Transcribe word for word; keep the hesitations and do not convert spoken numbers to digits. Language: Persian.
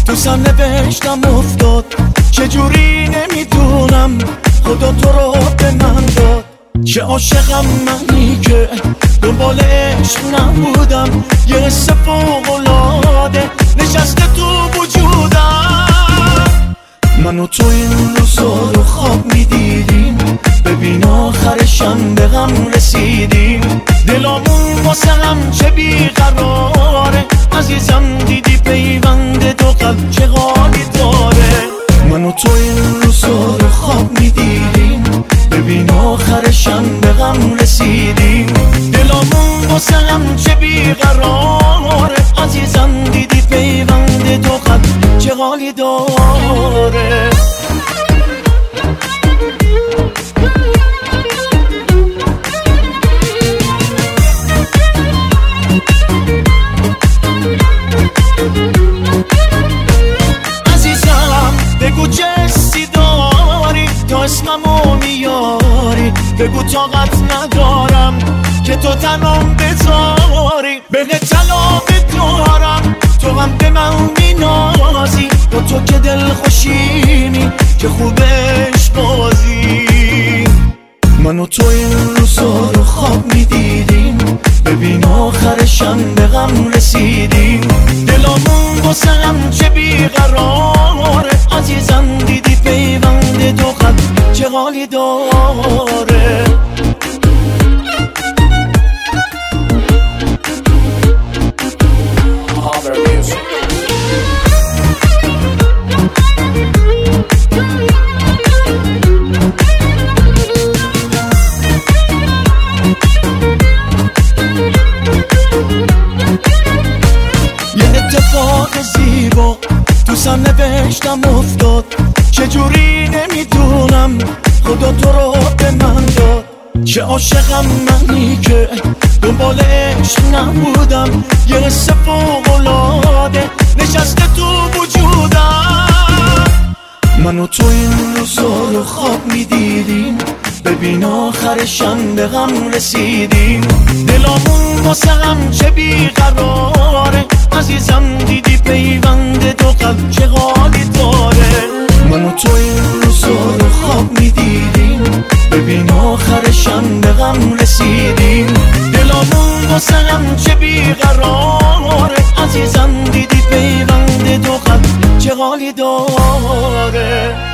تو سرنوشتم افتاد، چجوری نمیدونم خدا تو رو به من داد. چه عاشقم منی که دنبال عشق نبودم، یه حس فوق‌العاده نشسته تو وجودم. من و تو این روزا رو خواب میدیدیم، ببین آخرشم به غم رسیدیم. دلامون واسه هم چه بیقراره، عزیزم دیدی پیوند دو قلب چه حالی داره. من و تو این روزا رو خواب میدیدیم، ببین آخرشم به غم رسیدیم. دلامون واسه هم چه بیقراره، عزیزم دیدی پیوند دو قلب چه حالی داره. عزیزم بگو چه حسی داری تا اسممو میاری، بگو طاقت ندارم که تو تنم بذاری. بهت طلب دارم تو هم به من مینازی، با تو که دل خوشینی که خوبش بازی. من و تو این روزا رو خواب میدیدیم، ببین آخرشم به غم رسیدیم. دلامون واسه هم چه بیقراره، عزیزم دیدی پیوند دو قلب چه حالی داره. اتفاق زیبا تو سرنوشتم افتاد، چجوری نمیدونم خدا تو رو به من داد. چه عاشقم منی که دنبال عشق نبودم، یه حس فوق‌العاده نشسته تو وجودم. من و تو این روزا رو خواب میدیدیم، ببین آخرشم به غم رسیدیم. دلامون واسه هم چه بیقراره، عزیزم دیدی پیوند دو قلب چه حالی داره. من و تو این روزا رو خواب میدیدیم، ببین آخرشم به غم رسیدیم. دلامون واسه هم چه بیقراره، عزیزم دیدی پیوند دو قلب چه حالی داره.